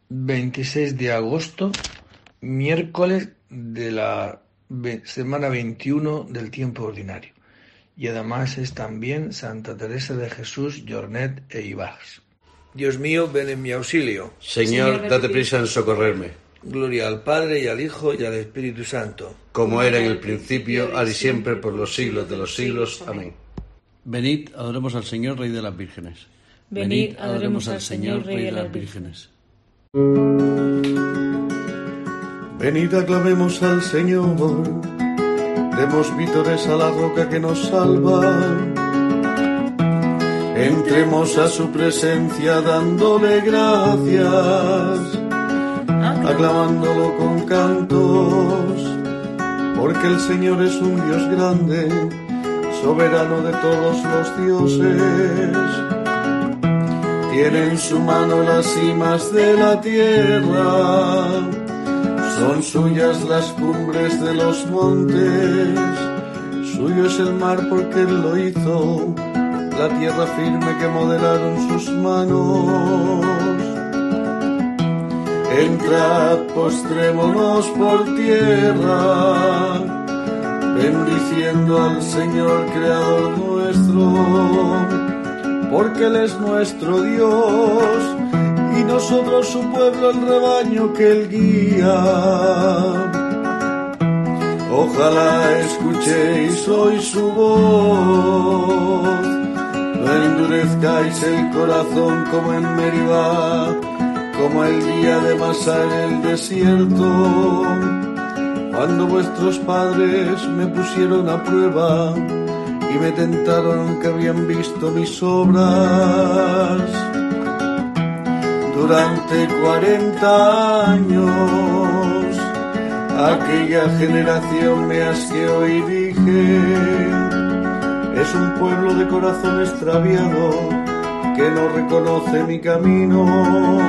26 de agosto, miércoles de la semana 21 del tiempo ordinario. Y además es también Santa Teresa de Jesús, Jornet e Ibax. Dios mío, ven en mi auxilio. Señor, date prisa en socorrerme. Gloria al Padre, y al Hijo, y al Espíritu Santo. Como era en el principio, ahora y siempre, por los siglos de los siglos. Amén. Venid, adoremos al Señor, Rey de las Vírgenes. Venid, adoremos al Señor, Rey de las Vírgenes. Venid, aclamemos al Señor, demos vítores a la roca que nos salva. Entremos a su presencia dándole gracias, aclamándolo con cantos, porque el Señor es un Dios grande, soberano de todos los dioses. Tiene en su mano las cimas de la tierra, son suyas las cumbres de los montes, suyo es el mar porque Él lo hizo, la tierra firme que modelaron sus manos. Entrad, postrémonos por tierra, bendiciendo al Señor Creador nuestro, porque Él es nuestro Dios, y nosotros su pueblo, el rebaño que Él guía. Ojalá escuchéis hoy su voz, no endurezcáis el corazón como en Meribá, como el día de Masá en el desierto, cuando vuestros padres me pusieron a prueba y me tentaron que habían visto mis obras. Durante 40 años aquella generación me asqueó y dije: es un pueblo de corazón extraviado que no reconoce mi camino.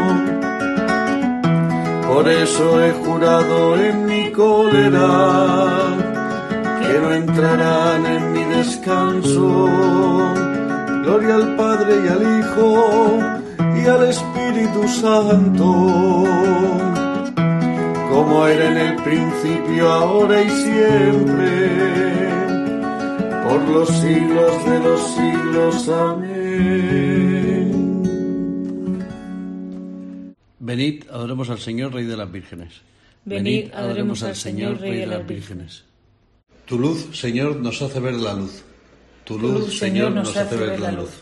Por eso he jurado en mi cólera que no entrarán en mi descanso. Gloria al Padre y al Hijo y al Espíritu Santo, como era en el principio, ahora y siempre, por los siglos de los siglos. Amén. Venid, adoremos al Señor, Rey de las Vírgenes. Venid, adoremos al Señor, Rey de las Vírgenes. Tu luz, Señor, nos hace ver la luz. Tu luz, Señor, nos hace ver la luz.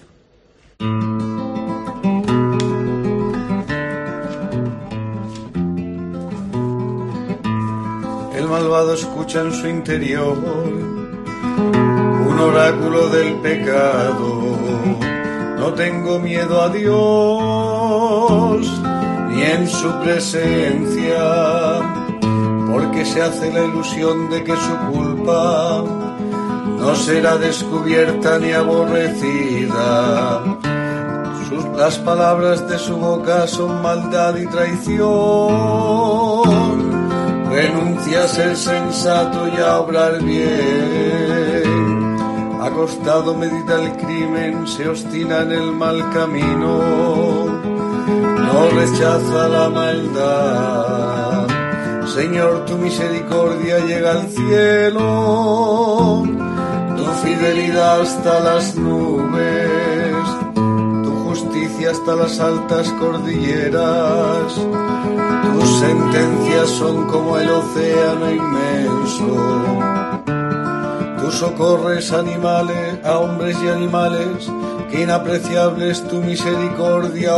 El malvado escucha en su interior un oráculo del pecado. No tengo miedo a Dios ni en su presencia, porque se hace la ilusión de que su culpa no será descubierta ni aborrecida. Las palabras de su boca son maldad y traición. Renuncia a ser sensato y a obrar bien. Acostado medita el crimen, se obstina en el mal camino. No rechaza la maldad. Señor, tu misericordia llega al cielo, tu fidelidad hasta las nubes, tu justicia hasta las altas cordilleras. Tus sentencias son como el océano inmenso. Tú socorres a hombres y animales, que inapreciable es tu misericordia,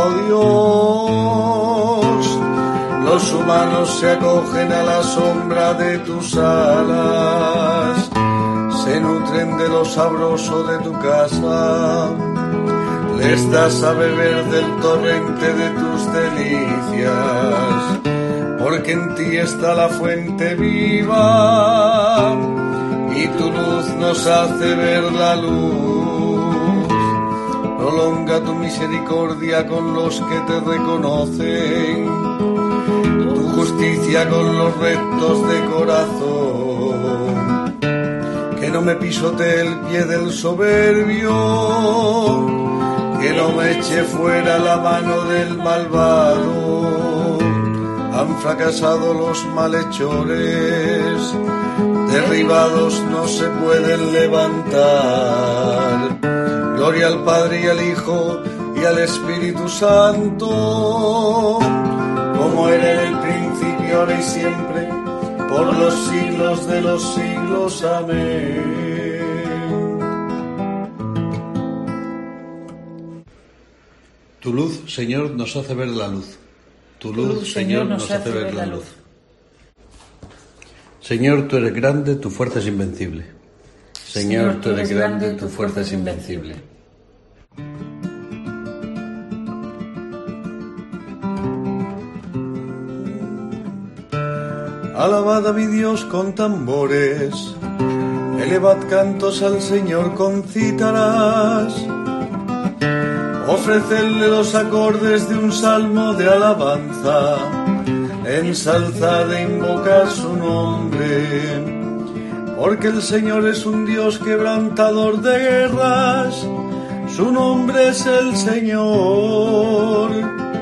oh Dios. Los humanos se acogen a la sombra de tus alas, se nutren de lo sabroso de tu casa, les das a beber del torrente de tus delicias, porque en ti está la fuente viva, y tu luz nos hace ver la luz. Prolonga tu misericordia con los que te reconocen, tu justicia con los rectos de corazón. Que no me pisotee el pie del soberbio, que no me eche fuera la mano del malvado. Han fracasado los malhechores, derribados no se pueden levantar. Gloria al Padre y al Hijo y al Espíritu Santo, como era en el principio, ahora y siempre, por los siglos de los siglos. Amén. Tu luz, Señor, nos hace ver la luz. Tu luz, Señor, nos hace ver la luz. Señor, tú eres grande, tu fuerza es invencible. Señor, tú eres grande, tu fuerza es invencible. Alabad a mi Dios con tambores, elevad cantos al Señor con cítaras. Ofrecedle los acordes de un salmo de alabanza, ensalzad e invocad su nombre, porque el Señor es un Dios quebrantador de guerras, su nombre es el Señor.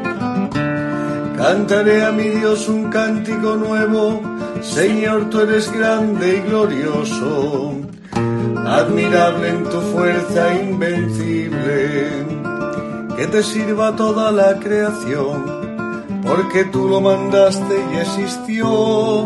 Cantaré a mi Dios un cántico nuevo, Señor, tú eres grande y glorioso, admirable en tu fuerza invencible. Que te sirva toda la creación, porque tú lo mandaste y existió.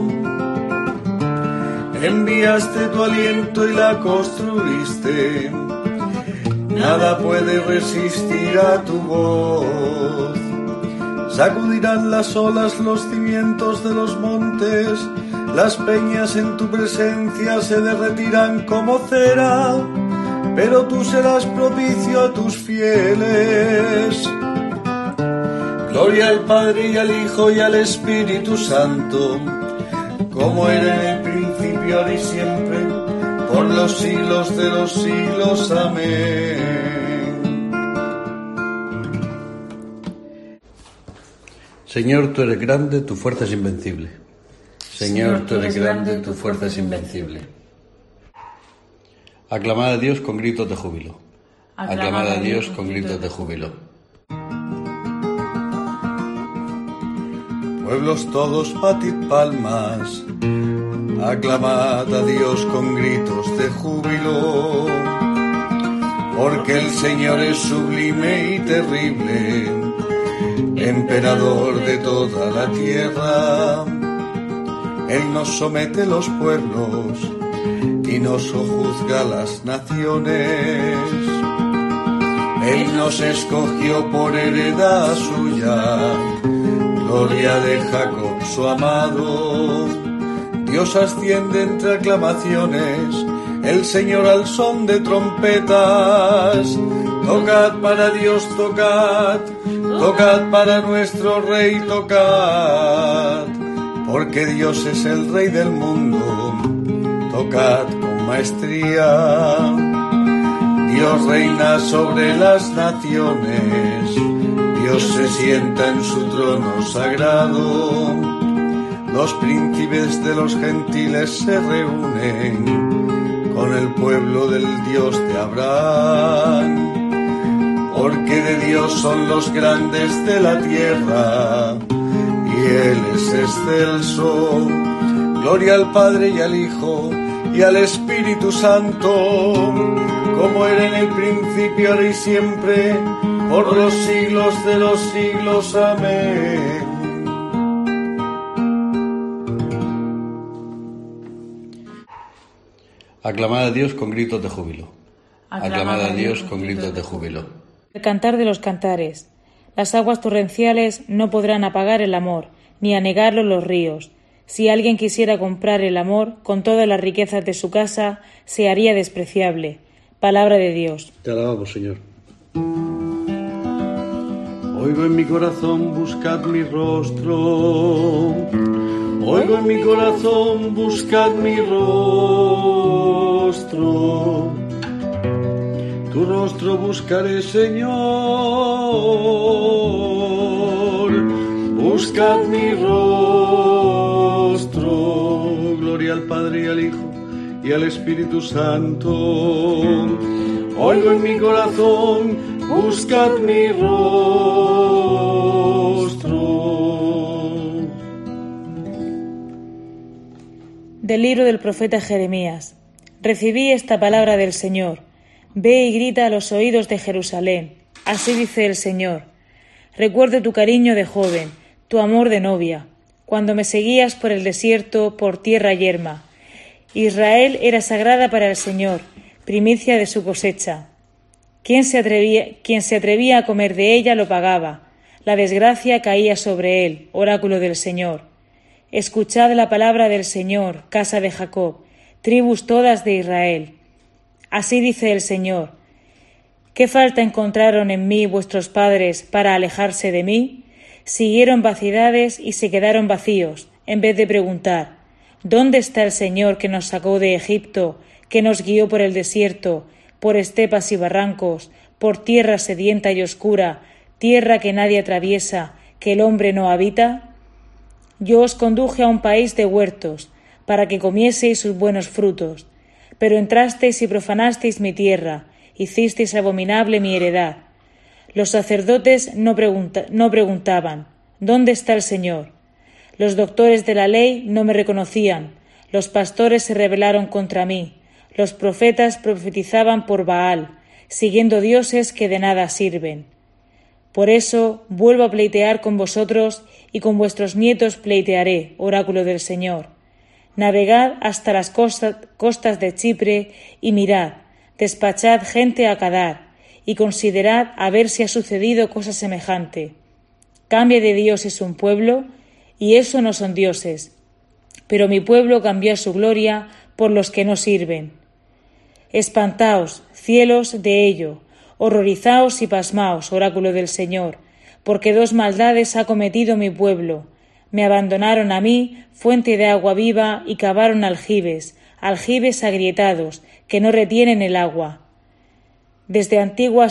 Enviaste tu aliento y la construiste, nada puede resistir a tu voz. Sacudirán las olas los cimientos de los montes, las peñas en tu presencia se derretirán como cera, pero tú serás propicio a tus fieles. Gloria al Padre y al Hijo y al Espíritu Santo, como era en el principio, ahora y siempre, por los siglos de los siglos. Amén. Señor, tú eres grande, tu fuerza es invencible. Señor, tú eres grande, tu fuerza es invencible. Aclamad a Dios con gritos de júbilo. Aclamad a Dios con gritos de júbilo. Pueblos todos, batid palmas, aclamad a Dios con gritos de júbilo, porque el Señor es sublime y terrible, emperador de toda la tierra. Él nos somete los pueblos y nos sojuzga las naciones. Él nos escogió por heredad suya, gloria de Jacob su amado. Dios asciende entre aclamaciones, el Señor al son de trompetas. Tocad para Dios, tocad, tocad para nuestro Rey, tocad, porque Dios es el Rey del mundo. Tocad con maestría, Dios reina sobre las naciones, Dios se sienta en su trono sagrado. Los príncipes de los gentiles se reúnen con el pueblo del Dios de Abraham, porque de Dios son los grandes de la tierra, y Él es excelso. Gloria al Padre y al Hijo y al Espíritu Santo, como era en el principio, ahora y siempre, por los siglos de los siglos. Amén. Aclamad a Dios con gritos de júbilo. Aclamad a Dios con gritos de júbilo. El cantar de los cantares. Las aguas torrenciales no podrán apagar el amor, ni anegarlo los ríos. Si alguien quisiera comprar el amor, con todas las riquezas de su casa, se haría despreciable. Palabra de Dios. Te alabamos, Señor. Oigo en mi corazón, buscad mi rostro. Oigo en mi corazón, buscad mi rostro. Tu rostro buscaré, Señor. Buscad mi rostro. Gloria al Padre y al Hijo y al Espíritu Santo. Oigo en mi corazón, buscad mi rostro. Del libro del profeta Jeremías. Recibí esta palabra del Señor. Ve y grita a los oídos de Jerusalén. Así dice el Señor. Recuerdo tu cariño de joven, tu amor de novia, cuando me seguías por el desierto, por tierra yerma. Israel era sagrada para el Señor, primicia de su cosecha. Quien se atrevía a comer de ella lo pagaba. La desgracia caía sobre él, oráculo del Señor. Escuchad la palabra del Señor, casa de Jacob, tribus todas de Israel. Así dice el Señor. ¿Qué falta encontraron en mí vuestros padres para alejarse de mí? Siguieron vaciedades y se quedaron vacíos, en vez de preguntar, ¿dónde está el Señor que nos sacó de Egipto, que nos guió por el desierto, por estepas y barrancos, por tierra sedienta y oscura, tierra que nadie atraviesa, que el hombre no habita? Yo os conduje a un país de huertos, para que comieseis sus buenos frutos. Pero entrasteis y profanasteis mi tierra, hicisteis abominable mi heredad. Los sacerdotes no preguntaban, ¿dónde está el Señor? Los doctores de la ley no me reconocían, los pastores se rebelaron contra mí, los profetas profetizaban por Baal, siguiendo dioses que de nada sirven. Por eso vuelvo a pleitear con vosotros y con vuestros nietos pleitearé, oráculo del Señor. Navegad hasta las costas de Chipre y mirad, despachad gente a Cadar y considerad a ver si ha sucedido cosa semejante. Cambia de dioses un pueblo y eso no son dioses, pero mi pueblo cambió su gloria por los que no sirven. Espantaos, cielos, de ello, horrorizaos y pasmaos, oráculo del Señor, porque dos maldades ha cometido mi pueblo. Me abandonaron a mí, fuente de agua viva, y cavaron aljibes agrietados, que no retienen el agua. Desde antiguo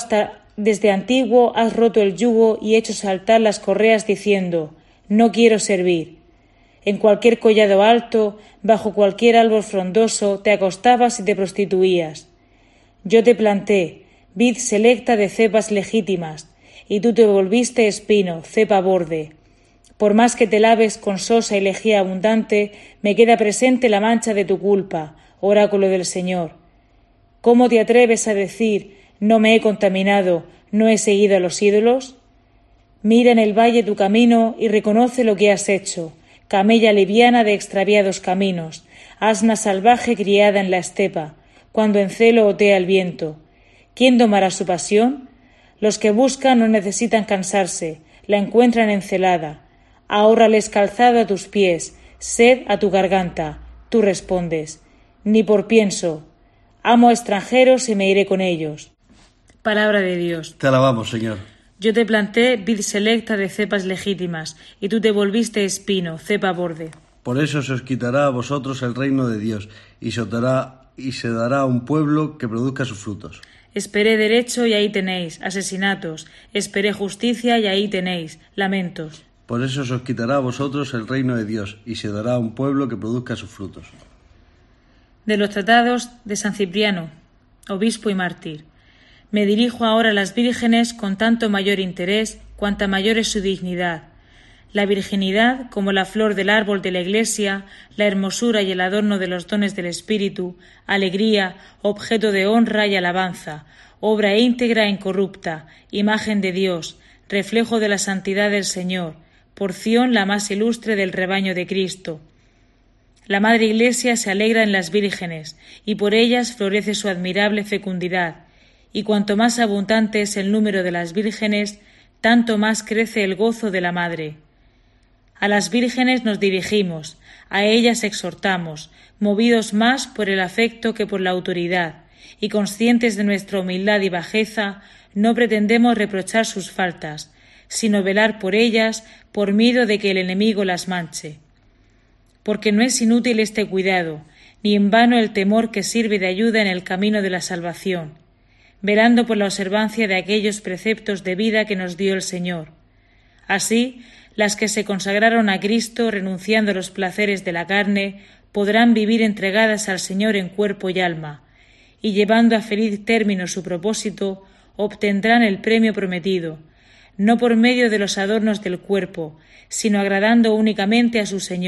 has roto el yugo y hecho saltar las correas diciendo, no quiero servir. En cualquier collado alto, bajo cualquier árbol frondoso, te acostabas y te prostituías. Yo te planté, vid selecta de cepas legítimas, y tú te volviste espino, cepa borde. Por más que te laves con sosa y lejía abundante, me queda presente la mancha de tu culpa, oráculo del Señor. ¿Cómo te atreves a decir, no me he contaminado, no he seguido a los ídolos? Mira en el valle tu camino y reconoce lo que has hecho, camella liviana de extraviados caminos, asna salvaje criada en la estepa, cuando en celo otea el viento. ¿Quién domará su pasión? Los que buscan no necesitan cansarse, la encuentran encelada. Ahórrales calzado a tus pies, sed a tu garganta. Tú respondes, ni por pienso. Amo a extranjeros y me iré con ellos. Palabra de Dios. Te alabamos, Señor. Yo te planté vid selecta de cepas legítimas, y tú te volviste espino, cepa borde. Por eso se os quitará a vosotros el reino de Dios, y se dará a un pueblo que produzca sus frutos. Esperé derecho y ahí tenéis, asesinatos. Esperé justicia y ahí tenéis, lamentos. Por eso se os quitará a vosotros el reino de Dios, y se dará a un pueblo que produzca sus frutos. De los tratados de San Cipriano, obispo y mártir. Me dirijo ahora a las vírgenes con tanto mayor interés, cuanta mayor es su dignidad. La virginidad, como la flor del árbol de la Iglesia, la hermosura y el adorno de los dones del Espíritu, alegría, objeto de honra y alabanza, obra íntegra e incorrupta, imagen de Dios, reflejo de la santidad del Señor, porción la más ilustre del rebaño de Cristo. La Madre Iglesia se alegra en las vírgenes, y por ellas florece su admirable fecundidad, y cuanto más abundante es el número de las vírgenes, tanto más crece el gozo de la Madre. A las vírgenes nos dirigimos, a ellas exhortamos, movidos más por el afecto que por la autoridad, y conscientes de nuestra humildad y bajeza, no pretendemos reprochar sus faltas, sino velar por ellas por miedo de que el enemigo las manche. Porque no es inútil este cuidado, ni en vano el temor que sirve de ayuda en el camino de la salvación, velando por la observancia de aquellos preceptos de vida que nos dio el Señor. Así, las que se consagraron a Cristo renunciando a los placeres de la carne podrán vivir entregadas al Señor en cuerpo y alma, y llevando a feliz término su propósito, obtendrán el premio prometido, no por medio de los adornos del cuerpo, sino agradando únicamente a su Señor,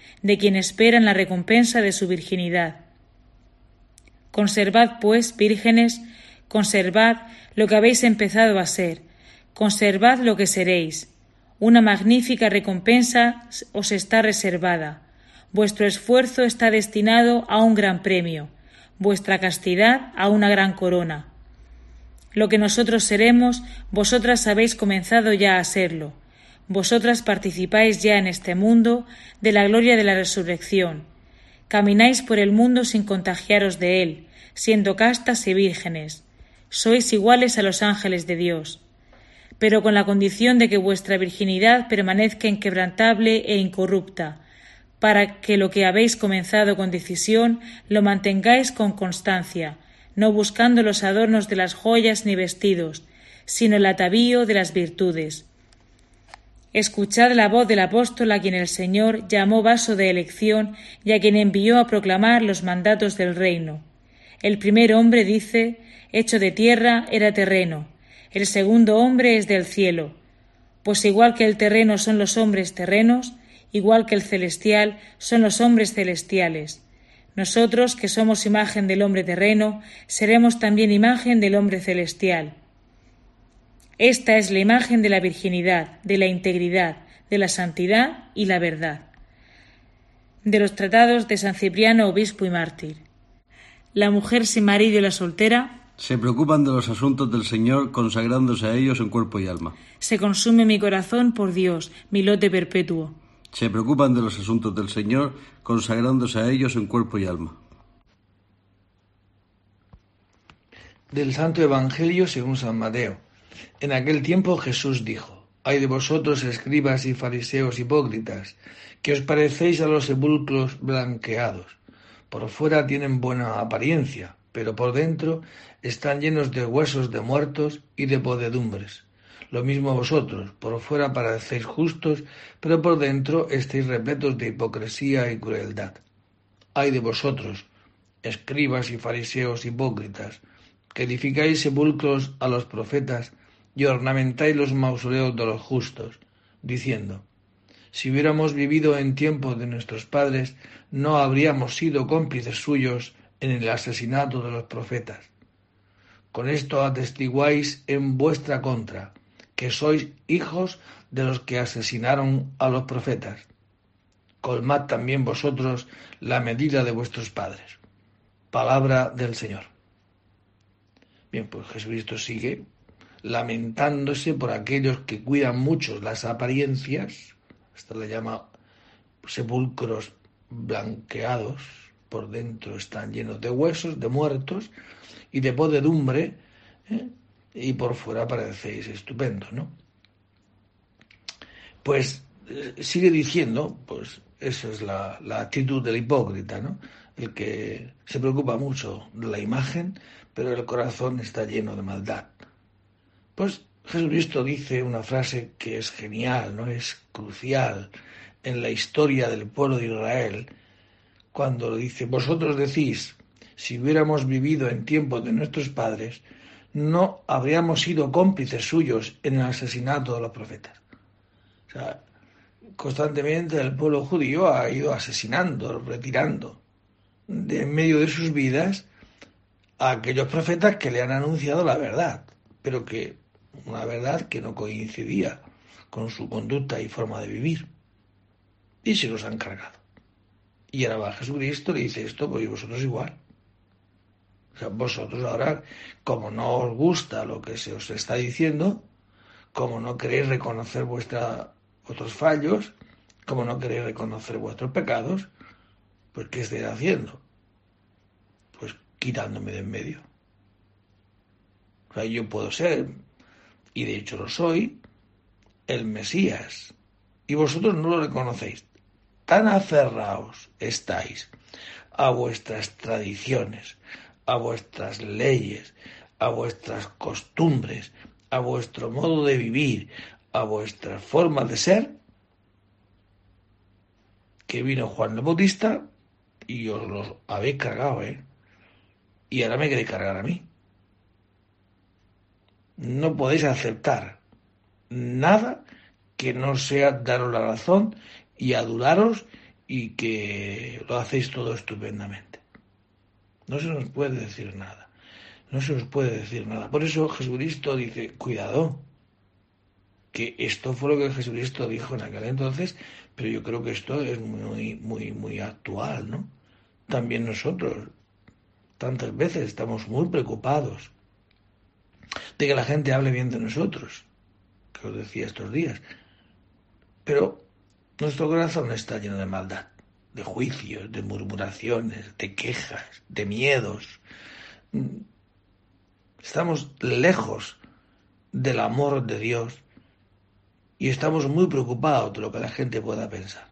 de quien esperan la recompensa de su virginidad. Conservad, pues, vírgenes, conservad lo que habéis empezado a ser, conservad lo que seréis. Una magnífica recompensa os está reservada. Vuestro esfuerzo está destinado a un gran premio, vuestra castidad a una gran corona. Lo que nosotros seremos, vosotras habéis comenzado ya a serlo. Vosotras participáis ya en este mundo de la gloria de la resurrección. Camináis por el mundo sin contagiaros de él, siendo castas y vírgenes. Sois iguales a los ángeles de Dios, pero con la condición de que vuestra virginidad permanezca inquebrantable e incorrupta, para que lo que habéis comenzado con decisión lo mantengáis con constancia, no buscando los adornos de las joyas ni vestidos, sino el atavío de las virtudes. Escuchad la voz del apóstol a quien el Señor llamó vaso de elección y a quien envió a proclamar los mandatos del reino. El primer hombre, dice, hecho de tierra, era terreno. El segundo hombre es del cielo. Pues igual que el terreno son los hombres terrenos, igual que el celestial son los hombres celestiales. Nosotros, que somos imagen del hombre terreno, seremos también imagen del hombre celestial. Esta es la imagen de la virginidad, de la integridad, de la santidad y la verdad. De los tratados de San Cipriano, obispo y mártir. La mujer sin marido y la soltera se preocupan de los asuntos del Señor, consagrándose a ellos en cuerpo y alma. Se consume mi corazón por Dios, mi lote perpetuo. Se preocupan de los asuntos del Señor, consagrándose a ellos en cuerpo y alma. Del Santo Evangelio según San Mateo. En aquel tiempo Jesús dijo: «Ay de vosotros, escribas y fariseos hipócritas, que os parecéis a los sepulcros blanqueados. Por fuera tienen buena apariencia, pero por dentro están llenos de huesos de muertos y de podredumbres. Lo mismo vosotros, por fuera parecéis justos, pero por dentro estáis repletos de hipocresía y crueldad. Ay de vosotros, escribas y fariseos hipócritas, que edificáis sepulcros a los profetas y ornamentáis los mausoleos de los justos, diciendo: si hubiéramos vivido en tiempos de nuestros padres, no habríamos sido cómplices suyos en el asesinato de los profetas. Con esto atestiguáis en vuestra contra, que sois hijos de los que asesinaron a los profetas. Colmad también vosotros la medida de vuestros padres». Palabra del Señor. Bien, pues Jesucristo sigue lamentándose por aquellos que cuidan mucho las apariencias. Esto le llama sepulcros blanqueados, por dentro están llenos de huesos, de muertos y de podredumbre, y por fuera parecéis estupendos, ¿no? Pues sigue diciendo, pues esa es la actitud del hipócrita, ¿no? El que se preocupa mucho de la imagen, pero el corazón está lleno de maldad. Pues Jesucristo dice una frase que es genial, ¿no? Es crucial en la historia del pueblo de Israel, cuando dice: vosotros decís, si hubiéramos vivido en tiempos de nuestros padres, no habríamos sido cómplices suyos en el asesinato de los profetas. O sea, constantemente el pueblo judío ha ido asesinando, retirando de en medio de sus vidas a aquellos profetas que le han anunciado la verdad, pero que una verdad que no coincidía con su conducta y forma de vivir, y se los han cargado. Y ahora va Jesucristo, le dice esto, pues vosotros igual. O sea, vosotros ahora, como no os gusta lo que se os está diciendo, como no queréis reconocer vuestros fallos, como no queréis reconocer vuestros pecados, pues ¿qué estáis haciendo? Pues quitándome de en medio. O sea, yo puedo ser, y de hecho lo soy, el Mesías, y vosotros no lo reconocéis. Tan aferraos estáis a vuestras tradiciones, a vuestras leyes, a vuestras costumbres, a vuestro modo de vivir, a vuestra forma de ser, que vino Juan el Bautista y os los habéis cargado, y ahora me queréis cargar a mí. No podéis aceptar nada que no sea daros la razón y adularos y que lo hacéis todo estupendamente. No se nos puede decir nada. No se nos puede decir nada. Por eso Jesucristo dice, cuidado, que esto fue lo que Jesucristo dijo en aquel entonces, pero yo creo que esto es muy actual, ¿no? También nosotros, tantas veces, estamos muy preocupados de que la gente hable bien de nosotros, que os decía estos días, pero nuestro corazón está lleno de maldad, de juicios, de murmuraciones, de quejas, de miedos. Estamos lejos del amor de Dios y estamos muy preocupados de lo que la gente pueda pensar.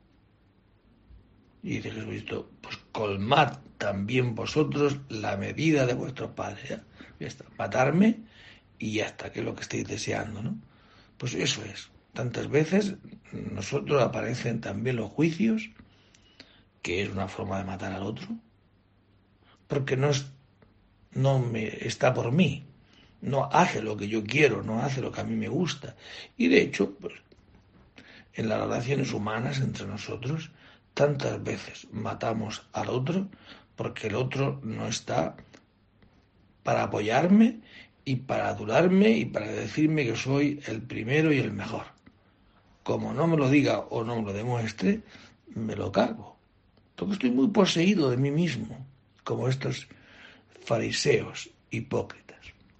Y dice Jesucristo, pues colmad también vosotros la medida de vuestros padres. Ya está, matarme y ya está, que es lo que estáis deseando, ¿no? Pues eso es. Tantas veces nosotros aparecen también los juicios, que es una forma de matar al otro, porque no me está por mí, no hace lo que yo quiero, no hace lo que a mí me gusta. Y de hecho, pues, en las relaciones humanas entre nosotros, tantas veces matamos al otro porque el otro no está para apoyarme y para adorarme y para decirme que soy el primero y el mejor. Como no me lo diga o no me lo demuestre, me lo cargo. Porque estoy muy poseído de mí mismo, como estos fariseos hipócritas.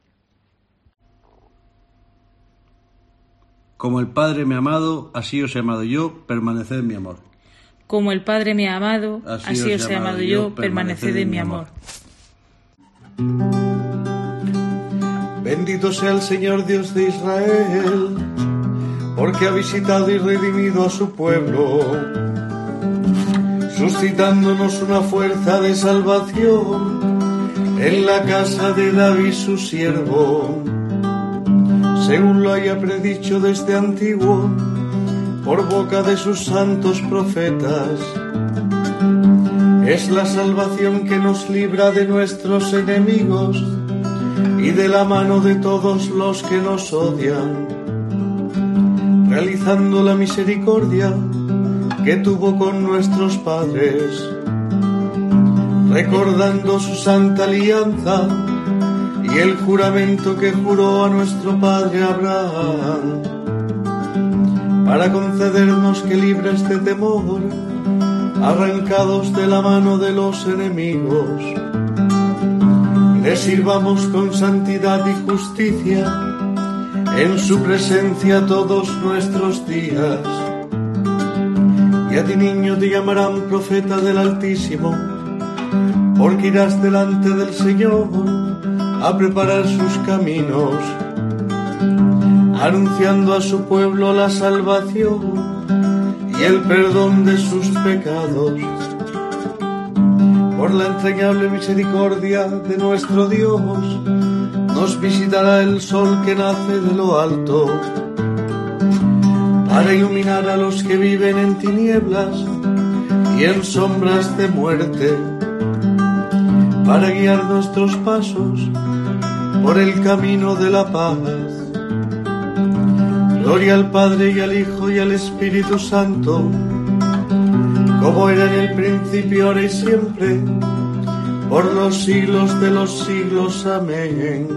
Como el Padre me ha amado, así os he amado yo, permaneced en mi amor. Como el Padre me ha amado, así os he amado yo, permaneced en mi amor. Bendito sea el Señor Dios de Israel, porque ha visitado y redimido a su pueblo, suscitándonos una fuerza de salvación en la casa de David su siervo, según lo haya predicho desde antiguo, por boca de sus santos profetas. Es la salvación que nos libra de nuestros enemigos y de la mano de todos los que nos odian, realizando la misericordia que tuvo con nuestros padres, recordando su santa alianza y el juramento que juró a nuestro padre Abraham, para concedernos que libres de temor, arrancados de la mano de los enemigos, le sirvamos con santidad y justicia en su presencia todos nuestros días. Y a ti, niño, te llamarán profeta del Altísimo, porque irás delante del Señor a preparar sus caminos, anunciando a su pueblo la salvación y el perdón de sus pecados. Por la entrañable misericordia de nuestro Dios, nos visitará el sol que nace de lo alto, para iluminar a los que viven en tinieblas y en sombras de muerte, para guiar nuestros pasos por el camino de la paz. Gloria al Padre y al Hijo y al Espíritu Santo, como era en el principio, ahora y siempre, por los siglos de los siglos. Amén.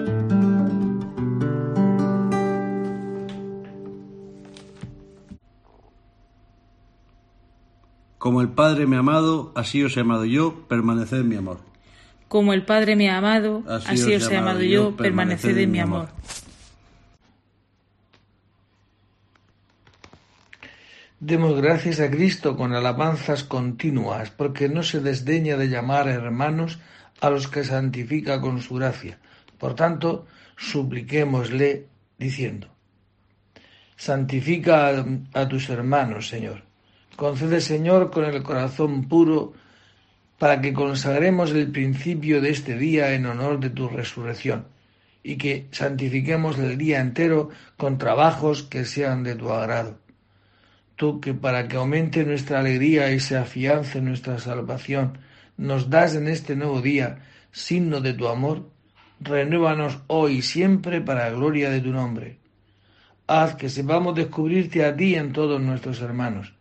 Como el Padre me ha amado, así os he amado yo, permaneced en mi amor. Como el Padre me ha amado, así os he amado yo, permaneced en mi amor. Demos gracias a Cristo con alabanzas continuas, porque no se desdeña de llamar hermanos a los que santifica con su gracia. Por tanto, supliquémosle diciendo: santifica a tus hermanos, Señor. Concede, Señor, con el corazón puro, para que consagremos el principio de este día en honor de tu resurrección, y que santifiquemos el día entero con trabajos que sean de tu agrado. Tú, que para que aumente nuestra alegría y se afiance nuestra salvación, nos das en este nuevo día signo de tu amor, renuévanos hoy y siempre para la gloria de tu nombre. Haz que sepamos descubrirte a ti en todos nuestros hermanos.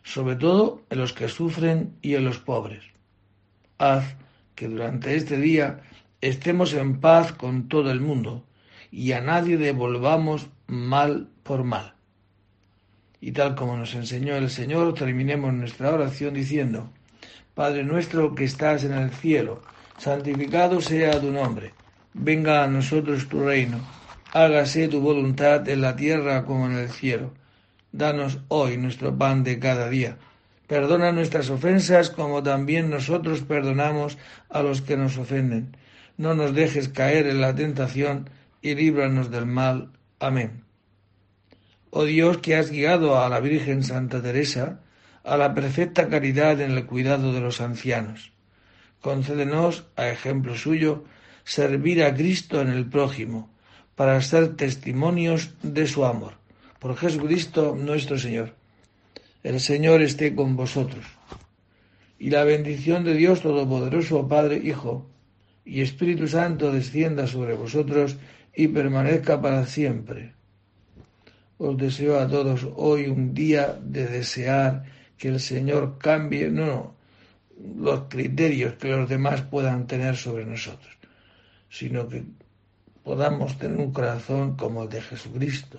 sobre todo en los que sufren y en los pobres. Haz que durante este día estemos en paz con todo el mundo y a nadie devolvamos mal por mal. Y tal como nos enseñó el Señor, terminemos nuestra oración diciendo: Padre nuestro que estás en el cielo, santificado sea tu nombre. Venga a nosotros tu reino. Hágase tu voluntad en la tierra como en el cielo. Danos hoy nuestro pan de cada día. Perdona nuestras ofensas como también nosotros perdonamos a los que nos ofenden. No nos dejes caer en la tentación y líbranos del mal. Amén. Oh Dios, que has guiado a la Virgen Santa Teresa a la perfecta caridad en el cuidado de los ancianos, concédenos, a ejemplo suyo, servir a Cristo en el prójimo, para ser testimonios de su amor. Por Jesucristo nuestro Señor. El Señor esté con vosotros. Y la bendición de Dios Todopoderoso, Padre, Hijo y Espíritu Santo descienda sobre vosotros y permanezca para siempre. Os deseo a todos hoy un día de desear que el Señor cambie, no los criterios que los demás puedan tener sobre nosotros, sino que podamos tener un corazón como el de Jesucristo,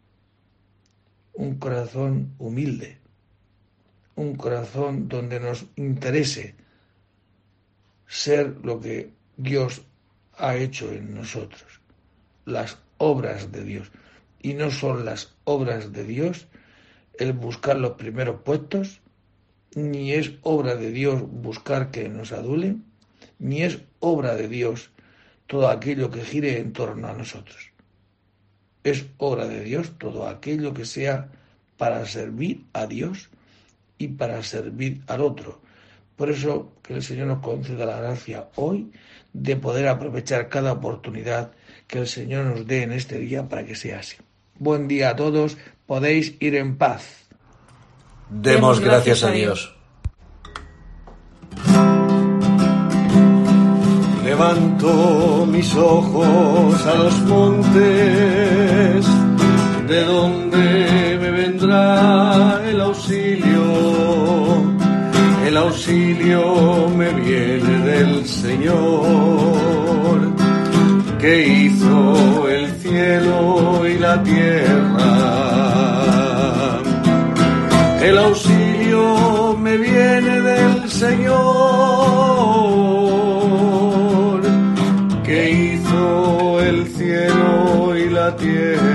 un corazón humilde, un corazón donde nos interese ser lo que Dios ha hecho en nosotros, las obras de Dios. Y no son las obras de Dios el buscar los primeros puestos, ni es obra de Dios buscar que nos adulen, ni es obra de Dios todo aquello que gire en torno a nosotros. Es obra de Dios todo aquello que sea para servir a Dios y para servir al otro. Por eso que el Señor nos conceda la gracia hoy de poder aprovechar cada oportunidad que el Señor nos dé en este día para que sea así. Buen día a todos, podéis ir en paz. Demos gracias a Dios. Levanto mis ojos a los montes, de donde me vendrá el auxilio. El auxilio me viene del Señor, que hizo el cielo y la tierra. El auxilio me viene del Señor, que hizo el cielo y la tierra.